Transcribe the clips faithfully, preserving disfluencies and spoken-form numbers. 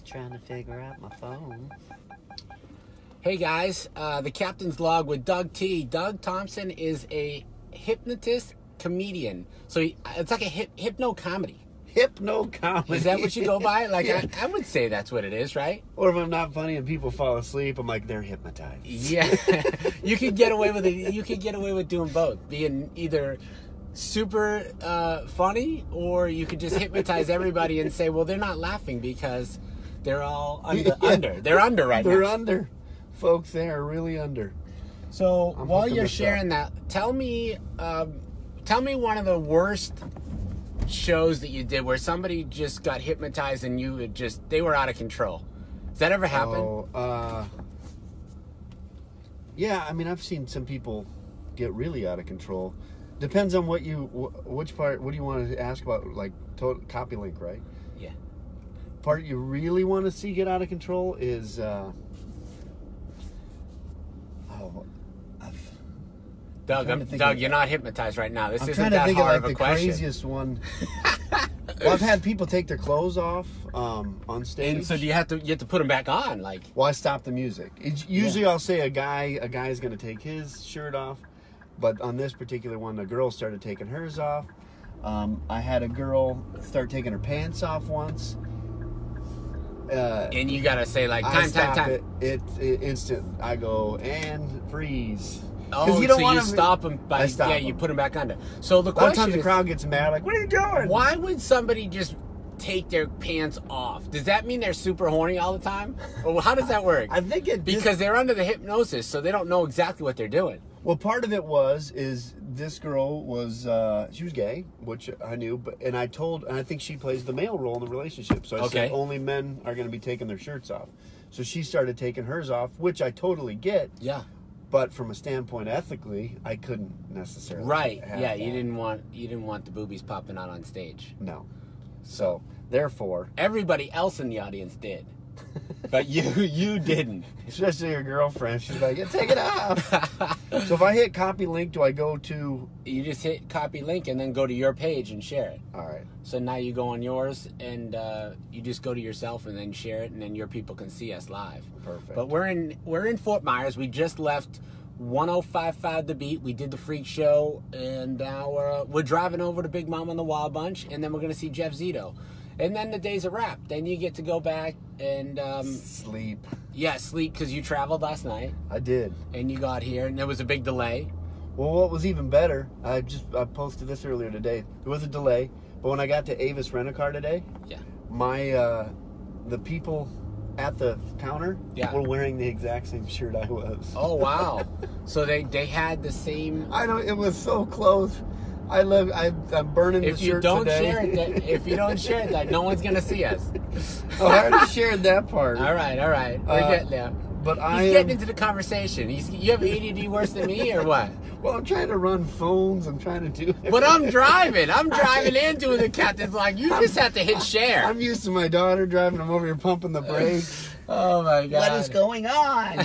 Trying to figure out my phone. Hey guys, uh, the Captain's Log with Doug T. Doug Thompson is a hypnotist comedian. So he, it's like a hip, hypno comedy. Hypno comedy. Is that what you go by? Like, Yeah. I, I would say that's what it is, right? Or if I'm not funny and people fall asleep, I'm like, they're hypnotized. Yeah. You could get away with it. You could get away with doing both. Being either super uh, funny, or you could just hypnotize everybody and say, well, they're not laughing because they're all under. Yeah. under. They're under right They're now. under. Folks, they are really under. So I'm while hooking you're this sharing that, tell me, um, tell me one of the worst shows that you did where somebody just got hypnotized and you would just they were out of control. Does that ever happen? Oh, uh, yeah, I mean, I've seen some people get really out of control. Depends on what you, wh- which part, what do you want to ask about, like, total, copy link, right? Yeah. Part you really want to see get out of control is, uh, oh, I've, Doug, trying to I'm, think Doug, of- you're not hypnotized right now. This I'm isn't trying to that think of, hard like, of a the question. craziest one. Well, I've had people take their clothes off um, on stage. And so do you have to you have to put them back on? Like, Well, I stop the music. It's, usually, I'll say a guy a guy is going to take his shirt off, but on this particular one, the girl started taking hers off. Um, I had a girl start taking her pants off once. Uh, and you gotta say like I time, time, stop time. it. It, it instant. I go and freeze. Oh, you don't so wanna you be- stop them by I stop yeah, you them. put them back under. So the A lot of question times the is, crowd gets mad, like, "What are you doing?" why would somebody just take their pants off? Does that mean they're super horny all the time? Or how does that work? I think it just- Because they're under the hypnosis, so they don't know exactly what they're doing. Well, part of it was is this girl was uh, she was gay, which I knew, but and I told, and I think she plays the male role in the relationship. So I Okay. said only men are going to be taking their shirts off. So she started taking hers off, which I totally get. Yeah. But from a standpoint ethically, I couldn't necessarily. Right. have Yeah. You that. didn't want you didn't want the boobies popping out on stage. No. So therefore, Everybody else in the audience did, but you you didn't. especially your girlfriend, she's like, "Yeah, take it off." So if I hit copy link, do I go to? You just hit copy link and then go to your page and share it. All right. So now you go on yours and uh, you just go to yourself and then share it, and then your people can see us live. Perfect. But we're in we're in Fort Myers. We just left one oh five point five The Beat. We did the Freak Show, and now we're, we're driving over to Big Mama and the Wild Bunch, and then we're going to see Jeff Zito. And then the day's a wrap. Then you get to go back and, um, Sleep. yeah, sleep because you traveled last night, I did. and you got here, and there was a big delay. Well, what was even better, I just I posted this earlier today. There was a delay, but when I got to Avis Rent-A-Car today, Yeah. my uh, the people at the counter Yeah. were wearing the exact same shirt I was. Oh, wow. So they, they had the same... I don't. It was so close. I love. I, I'm burning If the you shirt don't today. share it, that, if you don't share it, that no one's gonna see us. Oh, I already shared that part. All right, all right, we're Uh, getting there. But I He's am. getting into the conversation. He's, you have A D D worse than me, or what? Well, I'm trying to run phones. I'm trying to do. But I'm driving. I'm driving and doing the Captain's Log. You just have to hit share. I'm used to my daughter driving. I'm over here pumping the brakes. Oh my god. What is going on?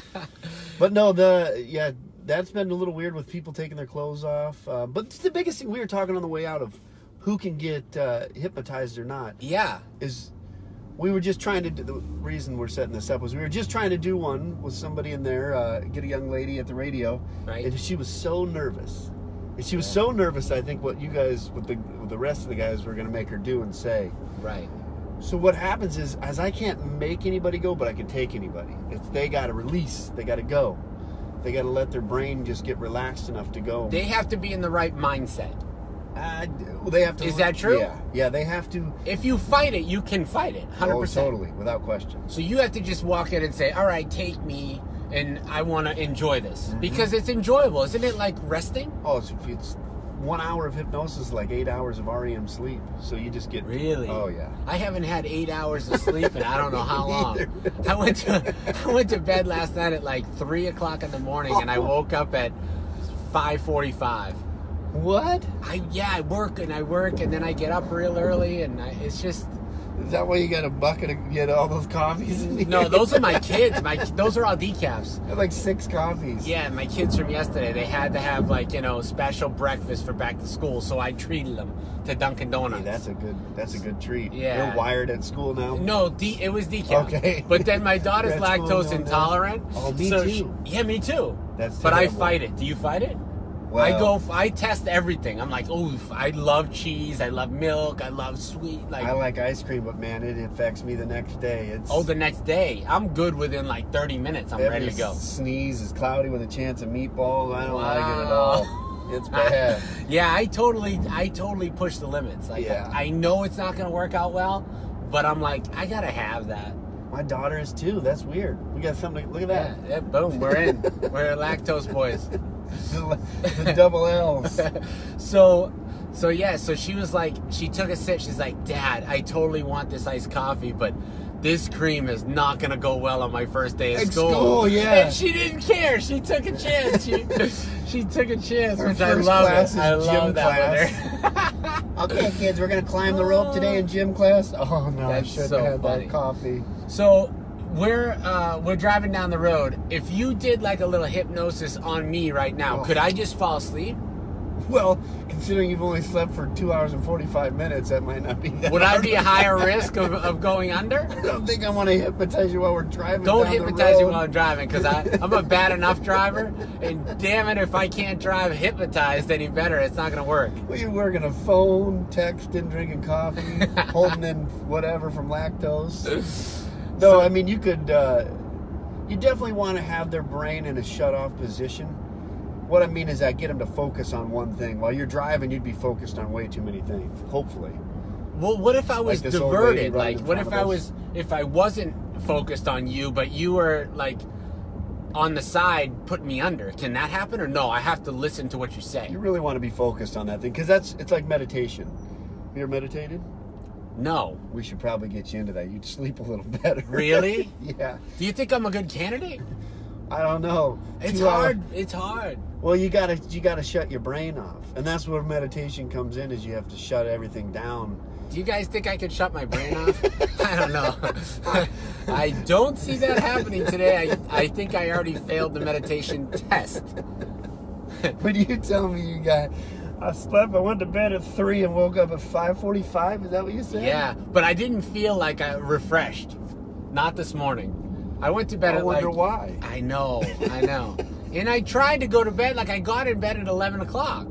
But no, the yeah, that's been a little weird with people taking their clothes off. Uh, but it's the biggest thing we were talking on the way out of who can get uh, hypnotized or not Yeah. is we were just trying to do, the reason we're setting this up was we were just trying to do one with somebody in there, uh, get a young lady at the radio, Right. and she was so nervous. And she was so nervous, I think what you guys, with the with the rest of the guys, were going to make her do and say. Right. So what happens is, as I can't make anybody go, but I can take anybody. It's they got to release. They got to go. They got to let their brain just get relaxed enough to go. They have to be in the right mindset. Uh, they have to. Is that true? Yeah. Yeah. They have to. If you fight it, you can fight it. one hundred percent. Oh, totally, without question. So you have to just walk in and say, all right, take me, and I want to enjoy this. Mm-hmm. Because it's enjoyable. Isn't it like resting? Oh, it's, it's one hour of hypnosis, like eight hours of R E M sleep. So you just get. Really? Oh yeah. I haven't had eight hours of sleep in I don't know how long. Either. I went to I went to bed last night at like three o'clock in the morning, and I woke up at five forty-five. What? I yeah, I work and I work, and then I get up real early, and I, it's just Is that why you got a bucket to get all those coffees in here? No, those are my kids. My those are all decafs. I had like six coffees. Yeah, my kids from yesterday, they had to have like, you know, special breakfast for back to school, so I treated them to Dunkin' Donuts. Hey, that's a good that's a good treat. Yeah. You're wired at school now? No, de- it was decaf. Okay. But then my daughter's That's cool, lactose no, no. intolerant. Oh, me so too. She, yeah, me too. That's But I terrible. fight it. Do you fight it? Well, I go. I test everything. I'm like, oh, I love cheese. I love milk. I love sweet. Like, I like ice cream, but man, it affects me the next day. It's oh, the next day, I'm good within like thirty minutes. I'm ready to go. Sneeze is cloudy with a chance of meatballs. I don't like it at Wow. all. It's bad. Yeah, I totally, I totally push the limits. Like, Yeah. I know it's not gonna work out well, but I'm like, I gotta have that. My daughter is too. That's weird. We got something. Look at Yeah, that. yeah, boom, we're in. We're lactose boys. the, the double L's. So, so yeah, so she was like, she took a sip. She's like, Dad, I totally want this iced coffee, but this cream is not gonna go well on my first day of At school. school, yeah. And she didn't care. She took a chance. She, she took a chance, Her which I first love class it. is I gym love that with her. Okay, kids, we're gonna climb the rope today in gym class. Oh no, That's I shouldn't so have had funny. that coffee. So we're uh, we're driving down the road. If you did like a little hypnosis on me right now, Oh. could I just fall asleep? Well, considering you've only slept for two hours and forty-five minutes, that might not be that Would I hard. be a higher risk of, of going under? I don't think I want to hypnotize you while we're driving. Don't down hypnotize the me road. while I'm driving, because I'm a bad enough driver. And damn it, if I can't drive hypnotized any better, it's not going to work. Well, you're working a phone, texting, drinking coffee, holding in whatever from lactose. No, So- I mean, you could, uh, you definitely want to have their brain in a shut-off position. What I mean is that get them to focus on one thing. While you're driving, you'd be focused on way too many things, hopefully. Well, what if I was Like this old lady diverted? running Like, in what front if of I us. was, if I wasn't focused on you, but you were like on the side putting me under? Can that happen, or no? I have to listen to what you say. You really want to be focused on that thing, because that's, it's like meditation. You ever meditated? No. We should probably get you into that. You'd sleep a little better. Really? Yeah. Do you think I'm a good candidate? I don't know. It's Two hour- hard. It's hard. Well, you gotta you gotta shut your brain off, and that's where meditation comes in. Is you have to shut everything down. Do you guys think I could shut my brain off? I don't know. I don't see that happening today. I, I think I already failed the meditation test. But you tell me you got. I slept. I went to bed at three and woke up at five forty-five. Is that what you said? Yeah, but I didn't feel like I refreshed. Not this morning. I went to bed I at wonder like. why. I know. I know. And I tried to go to bed. Like I got in bed at eleven o'clock,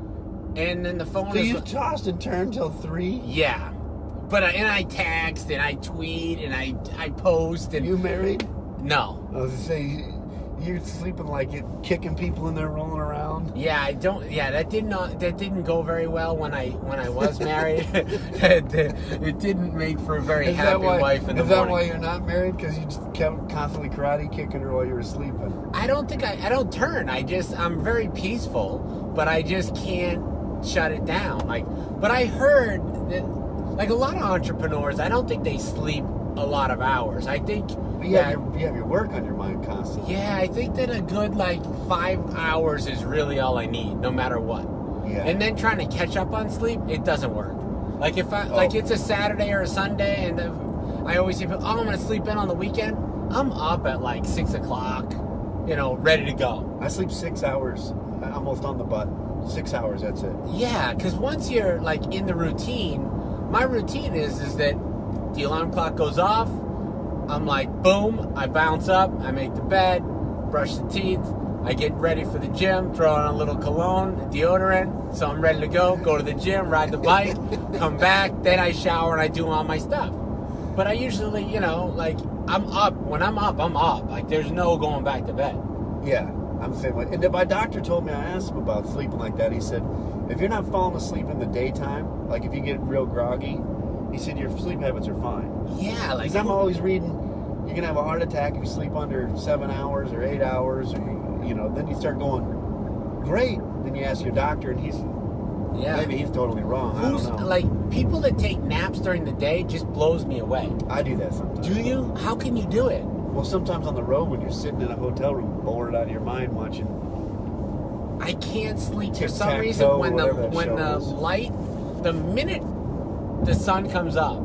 and then the phone So is. you tossed and turned till three. Yeah, but I, and I text and I tweet and I I post and You married? no. I was gonna say you're sleeping like it, kicking people in there, rolling around. Yeah, I don't. Yeah, that did not. That didn't go very well when I when I was married. it, it didn't make for a very Is that happy why? wife in the Is that morning. why you're not married? Because you just kept constantly karate kicking her while you were sleeping. I don't think I. I don't turn. I just. I'm very peaceful, but I just can't shut it down. Like, but I heard that, like a lot of entrepreneurs, I don't think they sleep a lot of hours. I think. But you, that- have your, you have your work on your mind constantly. Yeah, I think that a good like five hours is really all I need, no matter what. Yeah. And then trying to catch up on sleep, it doesn't work. Like if I Oh. like it's a Saturday or a Sunday, and if I always say, "Oh, I'm gonna sleep in on the weekend." I'm up at like six o'clock, you know, ready to go. I sleep six hours, almost on the butt. Six hours, that's it. Yeah, because once you're like in the routine, my routine is is that the alarm clock goes off. I'm like, boom, I bounce up, I make the bed, brush the teeth, I get ready for the gym, throw on a little cologne, deodorant, so I'm ready to go, go to the gym, ride the bike, come back, then I shower and I do all my stuff. But I usually, you know, like, I'm up, when I'm up, I'm up. Like, there's no going back to bed. Yeah, I'm the same way. And then my doctor told me, I asked him about sleeping like that. He said, if you're not falling asleep in the daytime, like if you get real groggy, he said your sleep habits are fine. Yeah, like, Because I'm always reading, you're gonna have a heart attack if you sleep under seven hours or eight hours, or you, you know. Then you start going, great. Then you ask your doctor, and he's yeah. maybe he's totally wrong. Who's, I don't know. like, people that take naps during the day just blows me away. I do that sometimes. Do you? How can you do it? Well, sometimes on the road when you're sitting in a hotel room, bored out of your mind watching. I can't sleep for Tic some Tac reason Toe, when the whatever that when show the is. light, the minute the sun comes up,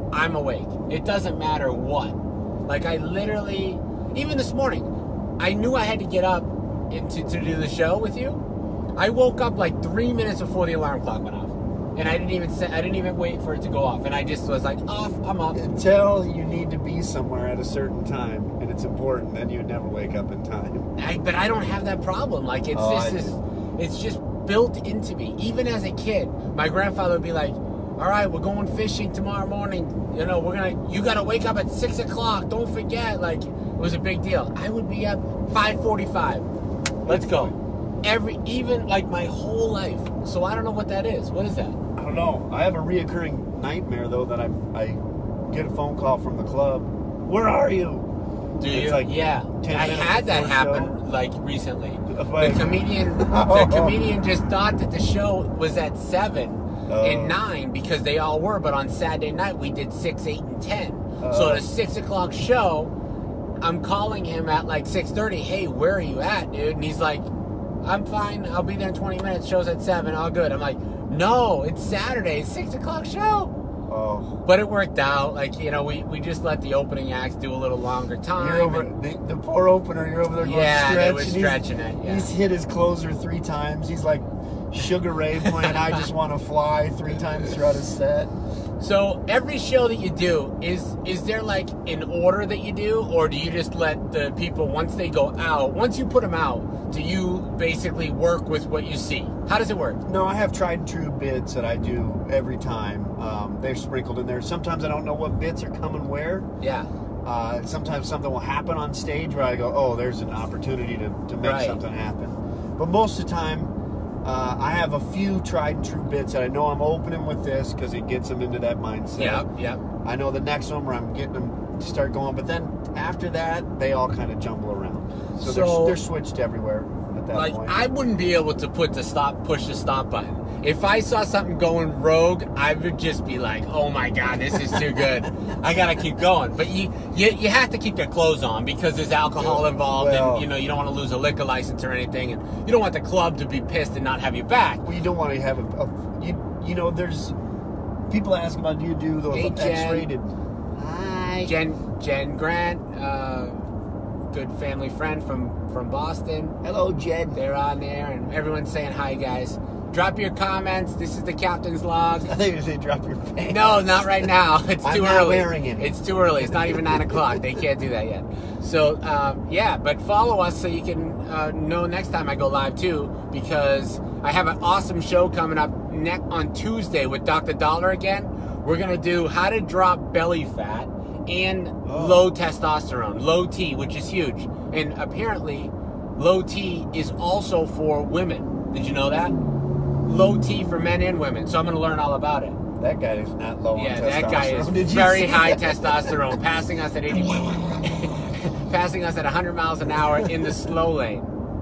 I'm awake. It doesn't matter what. Like, I literally, even this morning, I knew I had to get up and to, to do the show with you. I woke up like three minutes before the alarm clock went off. And I didn't even say, I didn't even wait for it to go off. And I just was like, off, I'm up. Until you need to be somewhere at a certain time, and it's important, then you would never wake up in time. I, but I don't have that problem. Like, it's Oh, just I this, do. it's just built into me. Even as a kid, my grandfather would be like, all right, we're going fishing tomorrow morning. You know, we're going to, you got to wake up at six o'clock. Don't forget. Like, it was a big deal. I would be up five forty-five. Let's go. Every, even like my whole life. So I don't know what that is. What is that? I don't know. I have a reoccurring nightmare, though, that I, I get a phone call from the club. Where are you? Do It's you? like yeah. ten I minutes had that before happen, show. like, recently. Like- The comedian, the comedian just thought that the show was at seven Oh. and nine because they all were, but on Saturday night we did six, eight, and ten. So Oh. at a six o'clock show, I'm calling him at like six thirty. Hey, where are you at, dude? And he's like, I'm fine. I'll be there in twenty minutes. Show's at seven. All good. I'm like, no, it's Saturday. It's six o'clock show. Oh. But it worked out. Like, you know, we, we just let the opening acts do a little longer time. You're over and- the, the poor opener. You're over there going Yeah, stretch. they were and he's- stretching it, yeah. He's hit his closer three times. He's like Sugar Ray playing "I Just Want to Fly" three times throughout his set. So every show that you do, is is there like an order that you do, or do you just let the people, once they go out, once you put them out, do you basically work with what you see? How does it work? No, I have tried and true bits that I do every time. Um, they're sprinkled in there. Sometimes I don't know what bits are coming where. Yeah. Uh, sometimes something will happen on stage where I go, oh, there's an opportunity to, to make Right. something happen. But most of the time, uh, I have a few tried and true bits that I know I'm opening with this because it gets them into that mindset. Yeah. Yeah. I know the next one where I'm getting them to start going, but then after that, they all kind of jumble around. So, So- they're, they're switched everywhere at that Like, point. I wouldn't be able to put the stop, push the stop button. If I saw something going rogue, I would just be like, oh my God, this is too good. I gotta keep going. But you, you, you have to keep your clothes on because there's alcohol involved, Well- and you know you don't want to lose a liquor license or anything, and you don't want the club to be pissed and not have you back. Well, you don't want to have a, a you, you know, there's people ask about, do you do those Hey, Jen. X-rated? Hi. Jen Jen Grant, uh, good family friend from from Boston. Hello, Jed. They're on there, and everyone's saying hi, guys. Drop your comments. This is the captain's log. I think you say drop your pants. No, not right now. It's I'm too not early. wearing it. It's too early. It's not even nine o'clock. They can't do that yet. So um, yeah, but follow us so you can uh, know next time I go live too, because I have an awesome show coming up next on Tuesday with Doctor Dollar again. We're gonna do how to drop belly fat and Oh. low testosterone, low T, which is huge. And apparently, low T is also for women. Did you know that? Low T for men and women. So I'm going to learn all about it. That guy is not low Yeah, on that guy is testosterone. Did you very see high that? testosterone, passing us at eighty, passing us at one hundred miles an hour in the slow lane.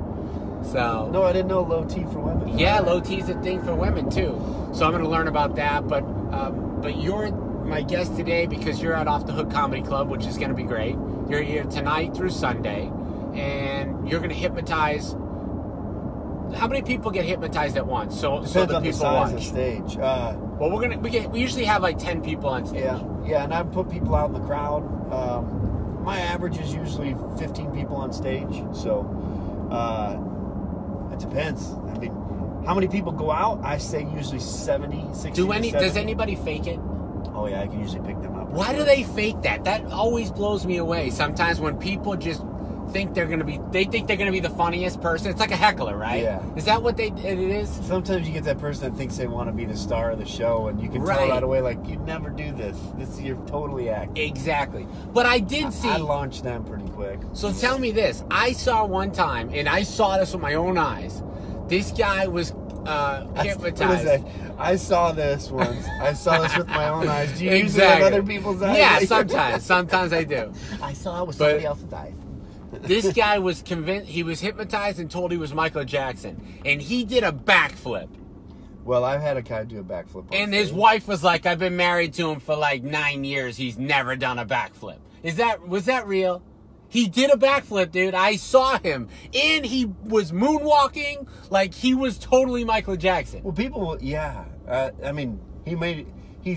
So No, I didn't know low T for women. yeah, low T is a thing for women too. So I'm going to learn about that. But um, but you're my guest today because you're at Off the Hook Comedy Club, which is going to be great. You're here tonight through Sunday, and you're going to hypnotize. How many people get hypnotized at once? So so Depends the on the people size watch. of stage. Uh, Well, we're gonna we get we usually have like ten people on stage. yeah, yeah, and I put people out in the crowd. Um, my average is usually fifteen people on stage, so uh, it depends. I mean, how many people go out? I say usually seventy, sixty. Do to any? Does seventy. anybody fake it? Oh yeah, I can usually pick them up. Why do they fake that? That always blows me away. Sometimes when people just think they're gonna be, they think they're gonna be the funniest person. It's like a heckler, right? Yeah. Is that what they? It is. Sometimes you get that person that thinks they want to be the star of the show, and you can Right. tell right away, like, you'd never do this. This you're totally acting. Exactly. But I did see. I launched them pretty quick. So tell me this. I saw one time, and I saw this with my own eyes. This guy was uh, What is hypnotized. that? I saw this once. I saw this with my own eyes. Do you usually Exactly. have other people's eyes? Yeah, sometimes. Sometimes I do. I saw it with But- somebody else's eyes. This guy was convinced, he was hypnotized and told he was Michael Jackson. And he did a backflip. Well, I've had a guy do a backflip. on And his stage. wife was like, I've been married to him for like nine years. He's never done a backflip. Is that, was that real? He did a backflip, dude. I saw him. And he was moonwalking like he was totally Michael Jackson. Well, people, yeah. Uh, I mean, he made. He's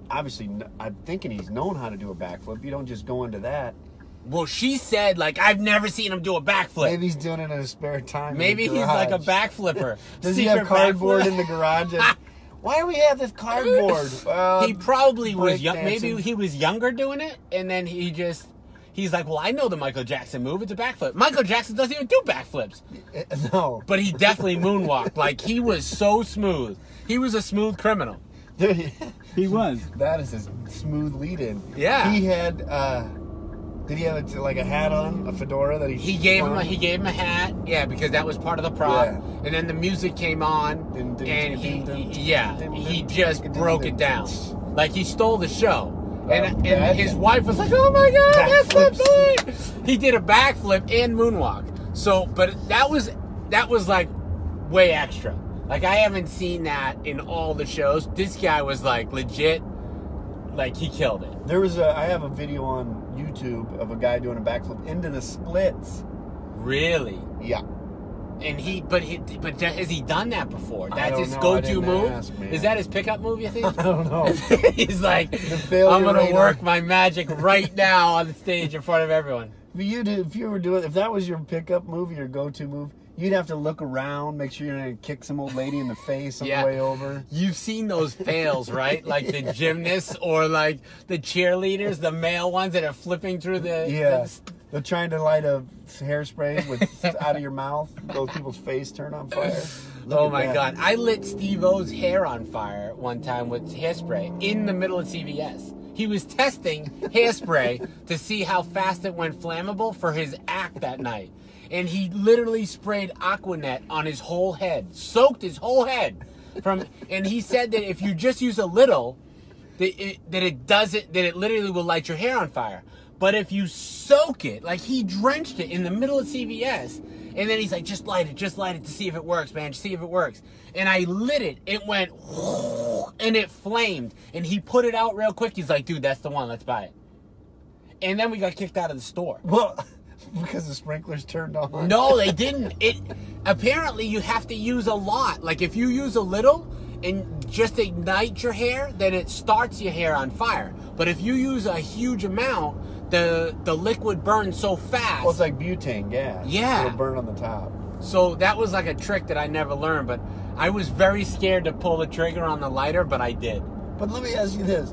obviously, I'm thinking he's known how to do a backflip. You don't just go into that. Well, she said, like, I've never seen him do a backflip. Maybe he's doing it in his spare time. Maybe he's like a backflipper. Does he have cardboard backflip? in the garage? And, why do we have this cardboard? Uh, he probably was young. Maybe he was younger doing it, and then he just, he's like, well, I know the Michael Jackson move. It's a backflip. Michael Jackson doesn't even do backflips. No. But he definitely moonwalked. Like, he was so smooth. He was a smooth criminal. He was. That is a smooth lead-in. Yeah. He had, uh, did he have a, like a hat on, a fedora that he? He gave him a, he gave him a hat, yeah, because that was part of the prop. Yeah. And then the music came on, Dun, dun, and dun, he, dun, he yeah, dun, he dun, just dun, broke dun, it down, dun. like he stole the show. Um, And, and that- his wife was like, "Oh my God, that's Backflips. so He did a backflip and moonwalk. So, but that was that was like way extra. Like I haven't seen that in all the shows. This guy was like legit, like he killed it. There was a, I have a video on YouTube of a guy doing a backflip into the splits. Really? Yeah. And he, but he, but has he done that before? I That's don't his know. I go-to didn't move. ask, man. Is that his pickup move? You think? I don't know. He's like, failure I'm gonna rate work on- my magic right now on the stage in front of everyone. But you do, if you were doing, if that was your pickup move, your go-to move, you'd have to look around, make sure you're gonna kick some old lady in the face on Yeah. the way over. You've seen those fails, right? Like the gymnasts or like the cheerleaders, the male ones that are flipping through the. Yeah. the- They're trying to light a hairspray with out of your mouth, those people's face turn on fire. Look Oh at my that. God! I lit Steve O's hair on fire one time with hairspray in the middle of C V S. He was testing hairspray to see how fast it went flammable for his act that night, and he literally sprayed Aquanet on his whole head, soaked his whole head from. And he said that if you just use a little, that it, that it does it, that it literally will light your hair on fire. But if you soak it, like he drenched it in the middle of C V S, and then he's like, just light it, just light it to see if it works, man, just see if it works. And I lit it, it went, and it flamed. And he put it out real quick. He's like, dude, that's the one, let's buy it. And then we got kicked out of the store. Well, because the sprinklers turned on. No, they didn't. It apparently you have to use a lot. Like if you use a little and just ignite your hair, then it starts your hair on fire. But if you use a huge amount, the the liquid burns so fast. Well, it's like butane gas. Yeah. It'll burn on the top. So that was like a trick that I never learned. But I was very scared to pull the trigger on the lighter, but I did. But let me ask you this.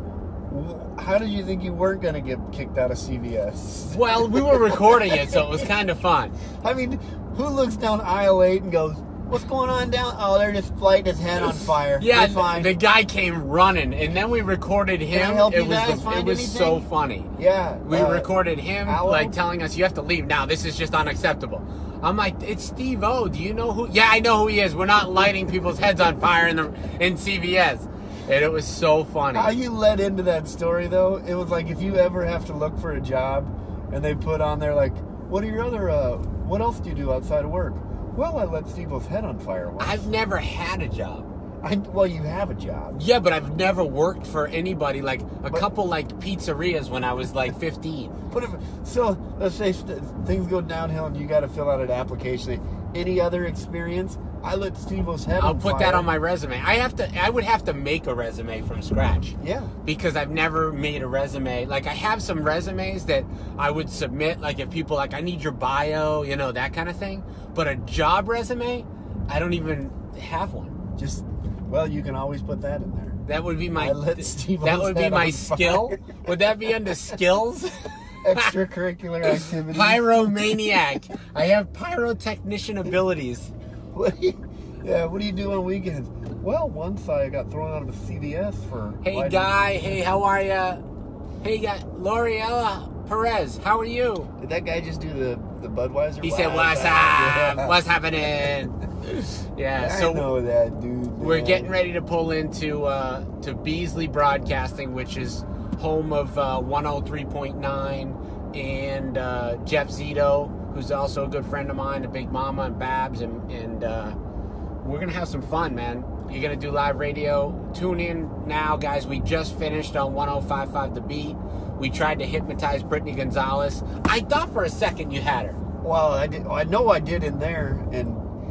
How did you think you weren't going to get kicked out of C V S? Well, we were recording it, so it was kind of fun. I mean, who looks down aisle eight and goes, what's going on down? Oh, they're just lighting his head on fire. Yeah, You're fine. the guy came running, and then we recorded him. Can I help it you was guys the, find it was anything? so funny. Yeah. We uh, recorded him Aloe? like telling us you have to leave now. This is just unacceptable. I'm like, it's Steve O. Do you know who? Yeah, I know who he is. We're not lighting people's heads on fire in the in C V S. And it was so funny. How you led into that story, though, it was like if you ever have to look for a job and they put on there, like, what are your other, uh, what else do you do outside of work? Well, I lit Steve-O's head on fire once. I've never had a job. I, well, you have a job. Yeah, but I've never worked for anybody. Like a But- couple like pizzerias when I was like fifteen. But if, so, let's say st- things go downhill and you got to fill out an application. Any other experience? I lit Steve-O's head I'll on put fire. that on my resume. I have to. I would have to make a resume from scratch. Yeah. Because I've never made a resume. Like I have some resumes that I would submit. Like if people like, I need your bio, you know, that kind of thing. But a job resume, I don't even have one. Just, well, you can always put that in there. That would be my. I lit Steve-O's that would be head my on skill. fire. Would that be under skills? Extracurricular activities. Pyromaniac. I have pyrotechnician abilities. What do you, yeah, what do you do on weekends? Well, once I got thrown out of a C V S for... Hey lighting- guy, hey, how are ya? Hey guy, L'Oreal Perez, how are you? Did that guy just do the, the Budweiser? He said, What's "What's up? Yeah. What's happening?" Yeah, I so know that, dude. we're man. getting ready to pull into uh, to Beasley Broadcasting, which is home of uh, one oh three point nine, and uh, Jeff Zito, who's also a good friend of mine, the Big Mama and Babs, and, and uh, we're gonna have some fun, man. You're gonna do live radio. Tune in now, guys. We just finished on one oh five point five The Beat. We tried to hypnotize Brittany Gonzalez. I thought for a second you had her. Well, I did. I know I did in there, and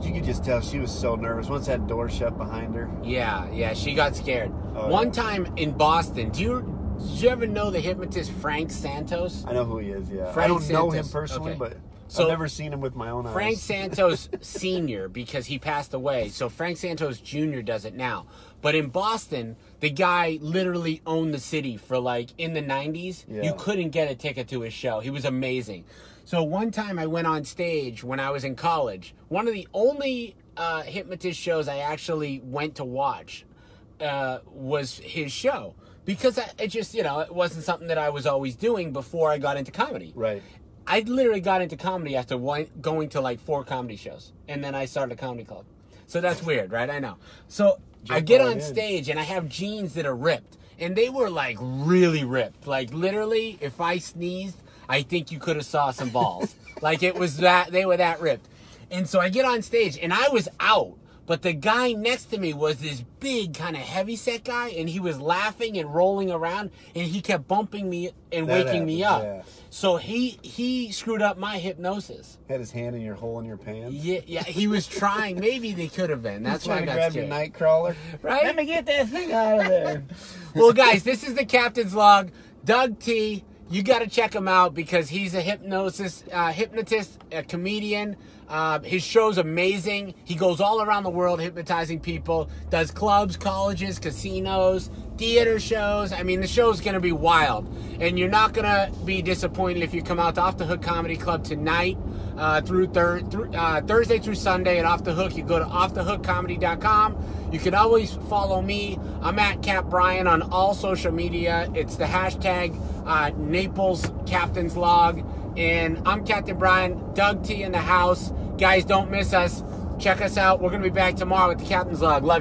You could just tell she was so nervous. Once that door shut behind her. Yeah, yeah, she got scared. Oh, One yeah. time in Boston, do you did you ever know the hypnotist Frank Santos? I know who he is, yeah. Frank I don't know him Santos. personally, Okay. but So, I've never seen him with my own eyes. Frank Santos Senior, because he passed away. So Frank Santos Junior does it now. But in Boston, the guy literally owned the city for like in the nineties. Yeah. You couldn't get a ticket to his show. He was amazing. So one time I went on stage when I was in college. One of the only uh, hypnotist shows I actually went to watch uh, was his show. Because I, it just, you know, it wasn't something that I was always doing before I got into comedy. Right. I literally got into comedy after one, going to like four comedy shows. And then I started a comedy club. So that's weird, right? I know. So I Jump get right on in. stage and I have jeans that are ripped. And they were like really ripped. Like literally, if I sneezed, I think you could have saw some balls. Like it was that, they were that ripped. And so I get on stage and I was out. But the guy next to me was this big kind of heavyset guy, and he was laughing and rolling around, and he kept bumping me and That waking me happens, up. yeah. So he he screwed up my hypnosis. Had his hand in your hole in your pants. Yeah, yeah, he was trying. Maybe they could have been. That's why I trying to got grab scared. your night crawler. Right? Let me get that thing out of there. Well, guys, this is the Captain's Log. Doug T. You got to check him out because he's a hypnosis, uh, hypnotist, a comedian. Uh, his show's amazing. He goes all around the world hypnotizing people. Does clubs, colleges, casinos, theater shows. I mean, the show's going to be wild. And you're not going to be disappointed if you come out to Off the Hook Comedy Club tonight uh, through, thir- through uh, Thursday through Sunday at Off the Hook. You go to off the hook comedy dot com. You can always follow me. I'm at Cap Brian on all social media. It's the hashtag uh, Naples Captain's Log. And I'm Captain Brian. Doug T in the house. Guys, don't miss us. Check us out. We're going to be back tomorrow with the Captain's Log. Love you.